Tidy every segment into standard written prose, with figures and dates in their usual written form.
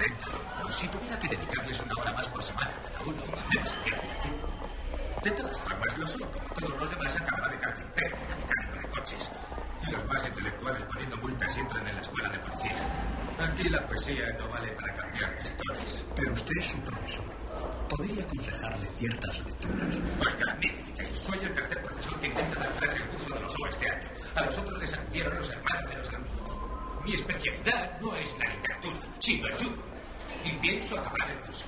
40 alumnos. Si tuviera que dedicarles una hora más por semana a cada uno, ¿dónde me saldría de aquí? De todas formas, lo soy como todos los demás, acabará de carpintero, de mecánico de coches. Y los más intelectuales poniendo multas entran en la escuela de policía. Aquí la poesía no vale para cambiar pistones. Pero usted es un profesor. Podría aconsejarle ciertas lecturas. Oiga, mire usted, soy el tercer profesor que intenta dar clase el curso de los OVA este año. A los otros les adquirieron los hermanos de los alumnos. Mi especialidad no es la literatura, sino el judo. Y pienso acabar el curso.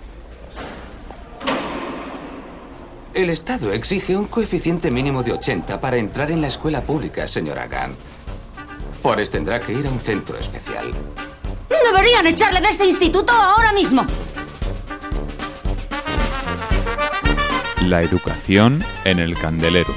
El Estado exige un coeficiente mínimo de 80 para entrar en la escuela pública, señora Gunn. Forrest tendrá que ir a un centro especial. Deberían echarle de este instituto ahora mismo. La educación en el candelero.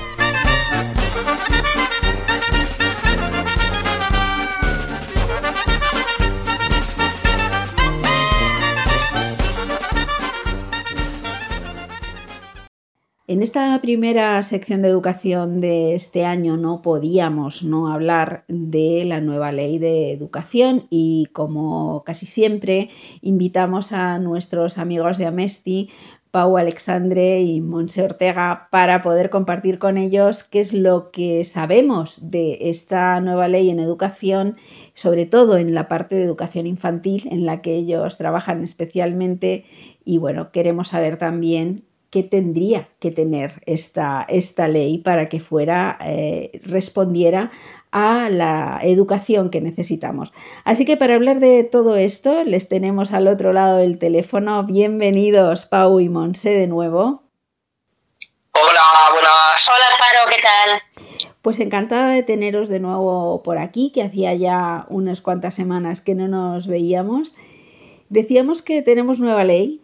En esta primera sección de educación de este año no podíamos no hablar de la nueva ley de educación y, como casi siempre, invitamos a nuestros amigos de Amesti, Pau Alexandre y Montse Ortega, para poder compartir con ellos qué es lo que sabemos de esta nueva ley en educación, sobre todo en la parte de educación infantil, en la que ellos trabajan especialmente. Y bueno, queremos saber también qué tendría que tener esta ley para que respondiera a la educación que necesitamos. Así que para hablar de todo esto, les tenemos al otro lado del teléfono. Bienvenidos, Pau y Montse, de nuevo. Hola, buenas. Hola, Amparo, ¿qué tal? Pues encantada de teneros de nuevo por aquí, que hacía ya unas cuantas semanas que no nos veíamos. Decíamos que tenemos nueva ley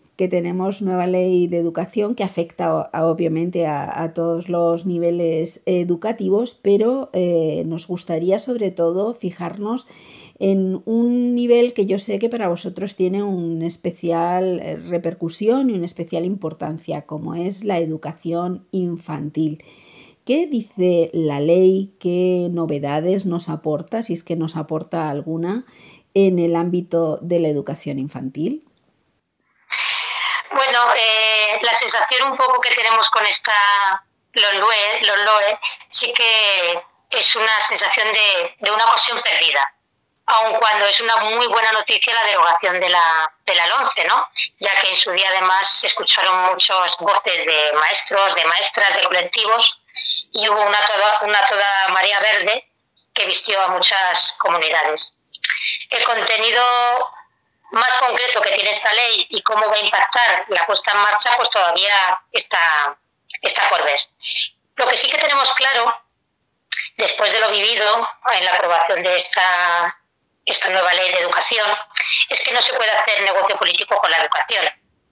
de educación que afecta obviamente a todos los niveles educativos, pero nos gustaría sobre todo fijarnos en un nivel que yo sé que para vosotros tiene una especial repercusión y una especial importancia, como es la educación infantil. ¿Qué dice la ley? ¿Qué novedades nos aporta, si es que nos aporta alguna, en el ámbito de la educación infantil? Bueno, la sensación un poco que tenemos con esta LOE sí que es una sensación de una ocasión perdida, aun cuando es una muy buena noticia la derogación de la LOMCE, ¿no? Ya que en su día además se escucharon muchas voces de maestros, de maestras, de colectivos, y hubo una toda marea verde que vistió a muchas comunidades. El contenido más concreto que tiene esta ley y cómo va a impactar la puesta en marcha, pues todavía está por ver. Lo que sí que tenemos claro, después de lo vivido en la aprobación de esta nueva ley de educación, es que no se puede hacer negocio político con la educación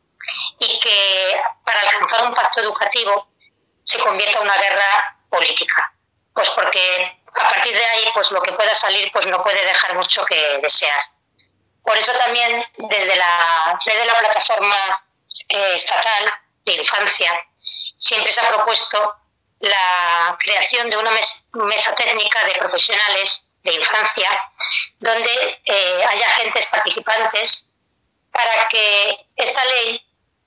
y que para alcanzar un pacto educativo se convierta en una guerra política. Pues porque a partir de ahí, pues lo que pueda salir pues no puede dejar mucho que desear. Por eso también desde la red de la plataforma estatal de infancia siempre se ha propuesto la creación de una mesa técnica de profesionales de infancia donde haya agentes participantes para que esta ley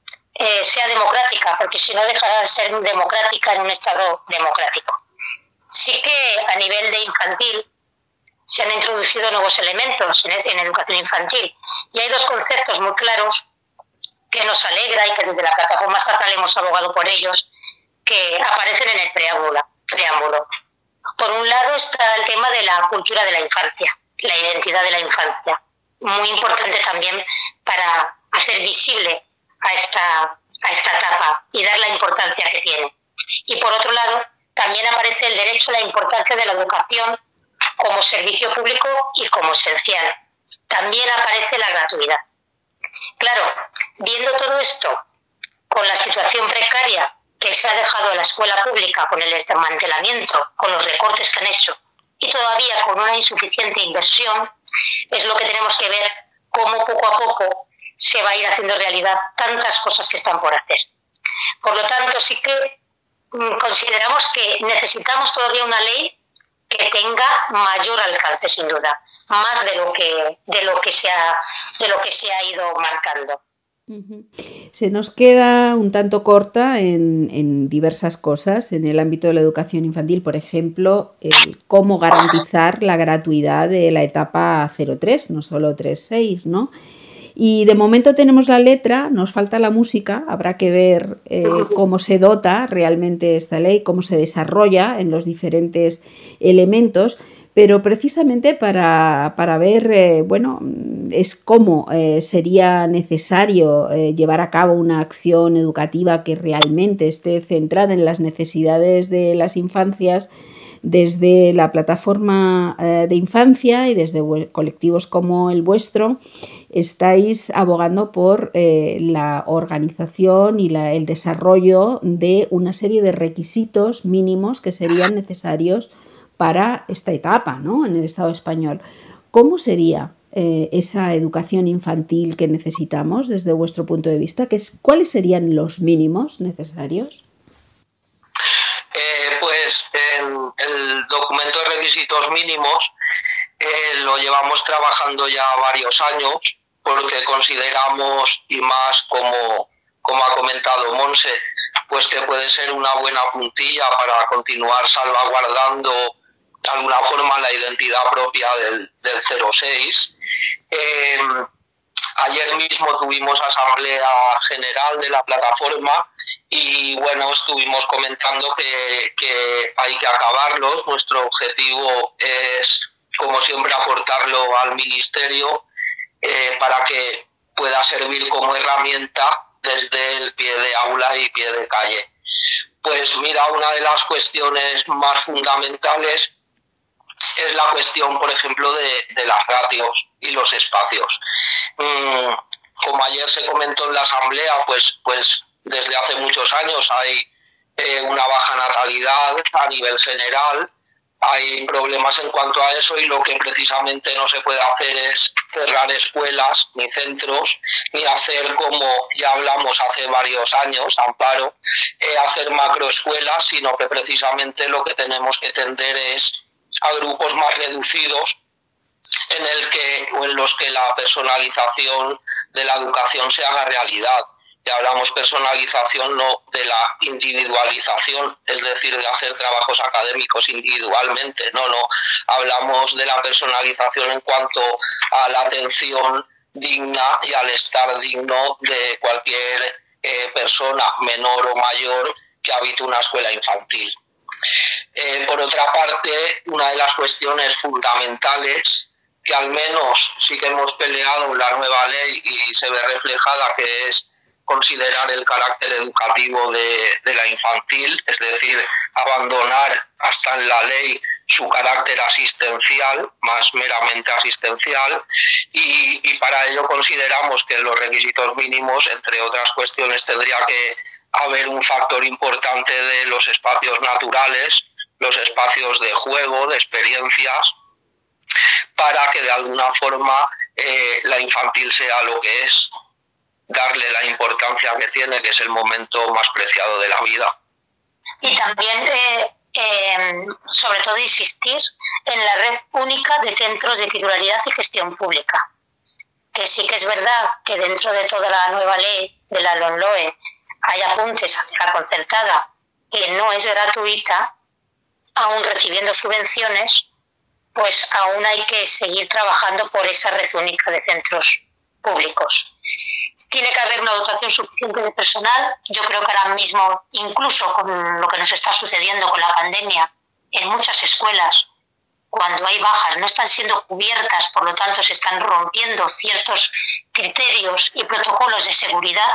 sea democrática, porque si no dejará de ser democrática en un Estado democrático. Sí que a nivel de infantil se han introducido nuevos elementos en educación infantil y hay dos conceptos muy claros que nos alegra y que desde la plataforma estatal hemos abogado por ellos, que aparecen en el preámbulo. Por un lado está el tema de la cultura de la infancia, la identidad de la infancia, muy importante también para hacer visible a esta etapa y dar la importancia que tiene. Y por otro lado, también aparece el derecho a la importancia de la educación como servicio público y como esencial. También aparece la gratuidad. Claro, viendo todo esto, con la situación precaria que se ha dejado a la escuela pública, con el desmantelamiento, con los recortes que han hecho, y todavía con una insuficiente inversión, es lo que tenemos que ver cómo poco a poco se va a ir haciendo realidad tantas cosas que están por hacer. Por lo tanto, sí que consideramos que necesitamos todavía una ley que que tenga mayor alcance, sin duda, más de lo que se ha ido marcando. Se nos queda un tanto corta en diversas cosas en el ámbito de la educación infantil, por ejemplo, el cómo garantizar la gratuidad de la etapa 0-3, no solo 3-6, ¿no? Y de momento tenemos la letra, nos falta la música, habrá que ver cómo se dota realmente esta ley, cómo se desarrolla en los diferentes elementos, pero precisamente para ver, es cómo sería necesario llevar a cabo una acción educativa que realmente esté centrada en las necesidades de las infancias. Desde la plataforma de infancia y desde colectivos como el vuestro, estáis abogando por la organización y el desarrollo de una serie de requisitos mínimos que serían necesarios para esta etapa, ¿no?, en el Estado español. ¿Cómo sería esa educación infantil que necesitamos desde vuestro punto de vista? ¿Cuáles serían los mínimos necesarios? Pues el documento de requisitos mínimos lo llevamos trabajando ya varios años, porque consideramos, y más como ha comentado Monse, pues que puede ser una buena puntilla para continuar salvaguardando de alguna forma la identidad propia del 06. Ayer mismo tuvimos asamblea general de la plataforma y bueno, estuvimos comentando que hay que acabarlos. Nuestro objetivo es, como siempre, aportarlo al ministerio para que pueda servir como herramienta desde el pie de aula y pie de calle. Pues mira, una de las cuestiones más fundamentales es la cuestión, por ejemplo, de las ratios y los espacios. Como ayer se comentó en la asamblea, pues desde hace muchos años hay una baja natalidad a nivel general, hay problemas en cuanto a eso, y lo que precisamente no se puede hacer es cerrar escuelas ni centros, ni hacer, como ya hablamos hace varios años, Amparo, hacer macroescuelas, sino que precisamente lo que tenemos que tender es a grupos más reducidos en los que la personalización de la educación se haga realidad. Ya hablamos personalización, no de la individualización, es decir, de hacer trabajos académicos individualmente, no, hablamos de la personalización en cuanto a la atención digna y al estar digno de cualquier persona, menor o mayor, que habite una escuela infantil. Por otra parte, una de las cuestiones fundamentales que al menos sí que hemos peleado en la nueva ley y se ve reflejada, que es considerar el carácter educativo de la infantil, es decir, abandonar hasta en la ley su carácter asistencial, más meramente asistencial, y para ello consideramos que en los requisitos mínimos, entre otras cuestiones, tendría que haber un factor importante de los espacios naturales, los espacios de juego, de experiencias, para que de alguna forma la infantil sea lo que es, darle la importancia que tiene, que es el momento más preciado de la vida. Y también, sobre todo, insistir en la red única de centros de titularidad y gestión pública, que sí que es verdad que dentro de toda la nueva ley de la LOMLOE hay apuntes hacia la concertada, que no es gratuita, aún recibiendo subvenciones, pues aún hay que seguir trabajando por esa red única de centros públicos. Tiene que haber una dotación suficiente de personal. Yo creo que ahora mismo, incluso con lo que nos está sucediendo con la pandemia, en muchas escuelas, cuando hay bajas, no están siendo cubiertas, por lo tanto se están rompiendo ciertos criterios y protocolos de seguridad.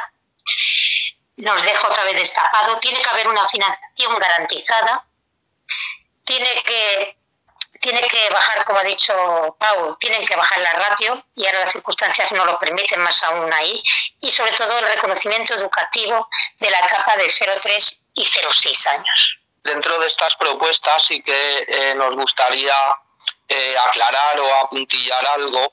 Nos deja otra vez destapado. Tiene que haber una financiación garantizada. Tiene que bajar, como ha dicho Pau, tienen que bajar la ratio, y ahora las circunstancias no lo permiten, más aún ahí, y sobre todo el reconocimiento educativo de la etapa de 0,3 y 0,6 años. Dentro de estas propuestas sí que nos gustaría aclarar o apuntillar algo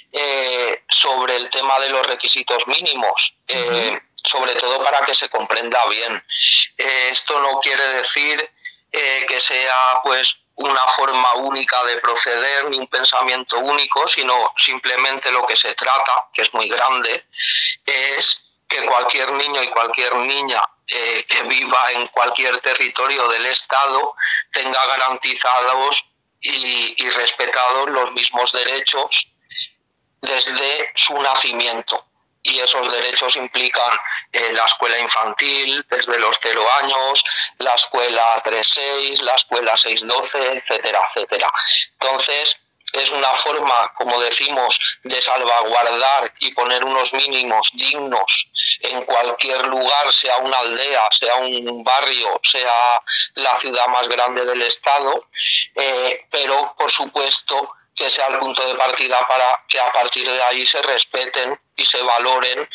sobre el tema de los requisitos mínimos, sobre todo para que se comprenda bien. Esto no quiere decir que sea pues una forma única de proceder ni un pensamiento único, sino simplemente lo que se trata, que es muy grande, es que cualquier niño y cualquier niña que viva en cualquier territorio del Estado tenga garantizados y respetados los mismos derechos desde su nacimiento. Y esos derechos implican la escuela infantil desde los 0 años, la escuela 3-6, la escuela 6-12, etcétera, etcétera. Entonces, es una forma, como decimos, de salvaguardar y poner unos mínimos dignos en cualquier lugar, sea una aldea, sea un barrio, sea la ciudad más grande del Estado, pero, por supuesto, que sea el punto de partida para que a partir de ahí se respeten y se valoren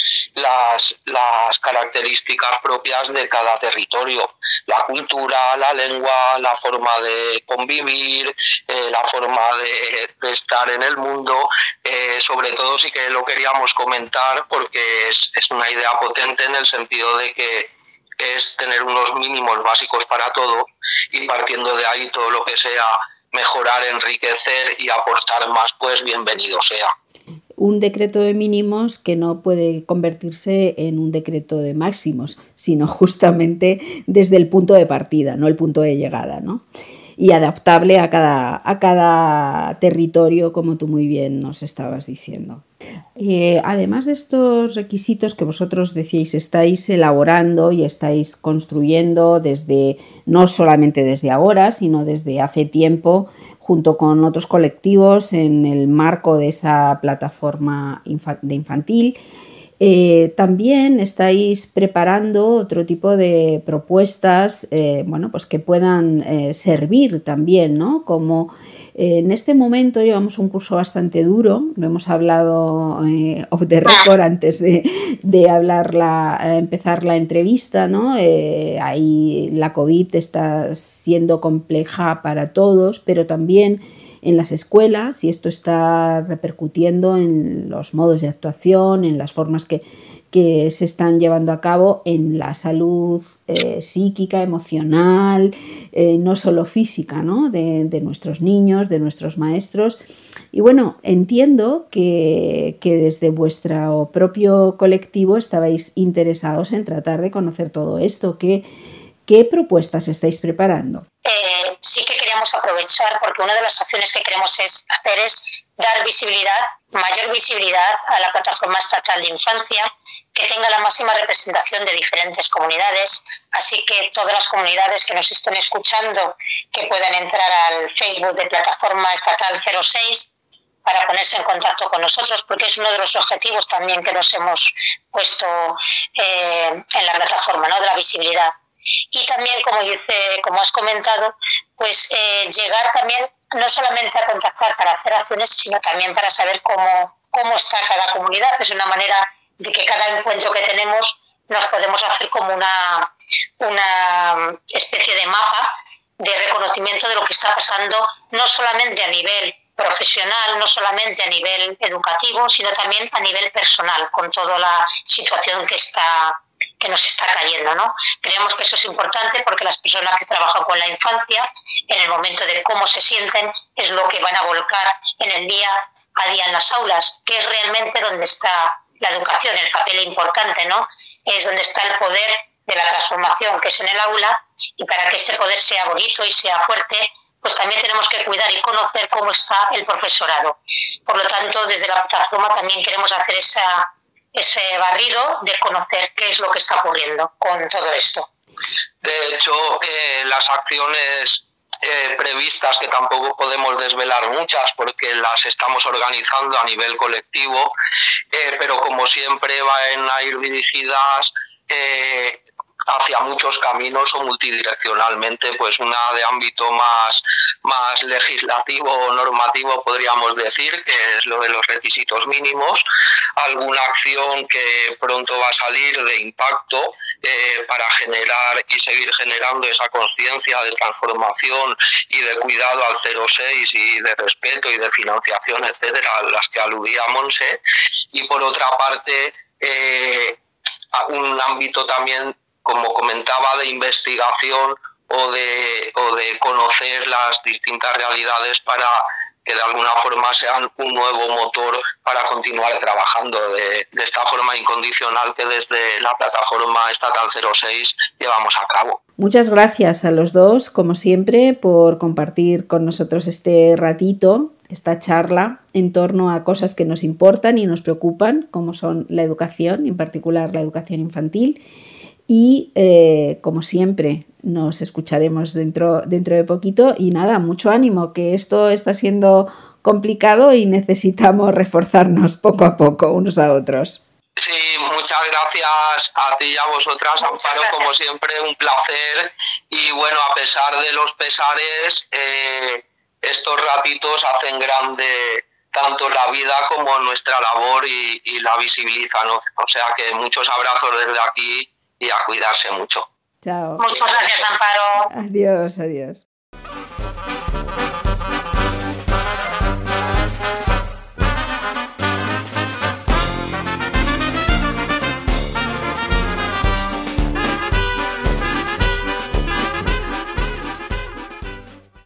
las características propias de cada territorio, la cultura, la lengua, la forma de convivir, la forma de estar en el mundo. Sobre todo sí que lo queríamos comentar porque es una idea potente en el sentido de que es tener unos mínimos básicos para todo y partiendo de ahí todo lo que sea mejorar, enriquecer y aportar más, pues bienvenido sea. Un decreto de mínimos que no puede convertirse en un decreto de máximos, sino justamente desde el punto de partida, no el punto de llegada, ¿no? Y adaptable a cada territorio, como tú muy bien nos estabas diciendo. Además de estos requisitos que vosotros decíais, estáis elaborando y estáis construyendo no solamente desde ahora, sino desde hace tiempo, junto con otros colectivos en el marco de esa plataforma de infantil. También estáis preparando otro tipo de propuestas pues que puedan servir también, ¿no? Como en este momento llevamos un curso bastante duro, lo hemos hablado off the record antes de empezar la entrevista, ¿no? Ahí la COVID está siendo compleja para todos, pero también en las escuelas, y esto está repercutiendo en los modos de actuación, en las formas que se están llevando a cabo en la salud psíquica, emocional, no solo física, ¿no? de nuestros niños, de nuestros maestros. Y bueno, entiendo que desde vuestro propio colectivo estabais interesados en tratar de conocer todo esto. ¿Qué propuestas estáis preparando? Sí que queríamos aprovechar, porque una de las acciones que queremos hacer es dar mayor visibilidad a la plataforma estatal de infancia, que tenga la máxima representación de diferentes comunidades. Así que todas las comunidades que nos estén escuchando, que puedan entrar al Facebook de Plataforma Estatal 06 para ponerse en contacto con nosotros, porque es uno de los objetivos también que nos hemos puesto en la plataforma, ¿no? De la visibilidad. Y también, como has comentado, pues llegar también no solamente a contactar para hacer acciones, sino también para saber cómo está cada comunidad. Es una manera de que cada encuentro que tenemos nos podemos hacer como una especie de mapa de reconocimiento de lo que está pasando, no solamente a nivel profesional, no solamente a nivel educativo, sino también a nivel personal, con toda la situación que nos está cayendo, ¿no? Creemos que eso es importante porque las personas que trabajan con la infancia, en el momento de cómo se sienten, es lo que van a volcar en el día a día en las aulas, que es realmente donde está la educación, el papel importante, ¿no? Es donde está el poder de la transformación, que es en el aula, y para que este poder sea bonito y sea fuerte, pues también tenemos que cuidar y conocer cómo está el profesorado. Por lo tanto, desde la plataforma también queremos hacer ese barrido de conocer qué es lo que está ocurriendo con todo esto. De hecho, las acciones previstas, que tampoco podemos desvelar muchas porque las estamos organizando a nivel colectivo, pero como siempre van a ir dirigidas hacia muchos caminos o multidireccionalmente, pues una de ámbito más legislativo o normativo, podríamos decir, que es lo de los requisitos mínimos, alguna acción que pronto va a salir de impacto para generar y seguir generando esa conciencia de transformación y de cuidado al 06 y de respeto y de financiación, etcétera, a las que aludía Monse, y por otra parte un ámbito también, como comentaba, de investigación o de conocer las distintas realidades para que de alguna forma sean un nuevo motor para continuar trabajando de esta forma incondicional que desde la plataforma estatal 06 llevamos a cabo. Muchas gracias a los dos, como siempre, por compartir con nosotros este ratito, esta charla en torno a cosas que nos importan y nos preocupan, como son la educación, en particular la educación infantil. Y como siempre, nos escucharemos dentro de poquito. Y nada, mucho ánimo, que esto está siendo complicado y necesitamos reforzarnos poco a poco unos a otros. Sí, muchas gracias a ti y a vosotras, Amparo, como siempre, un placer. Y bueno, a pesar de los pesares, estos ratitos hacen grande tanto la vida como nuestra labor y la visibilizan. O sea que muchos abrazos desde aquí y a cuidarse mucho. Chao. Muchas gracias, Amparo. Adiós, adiós.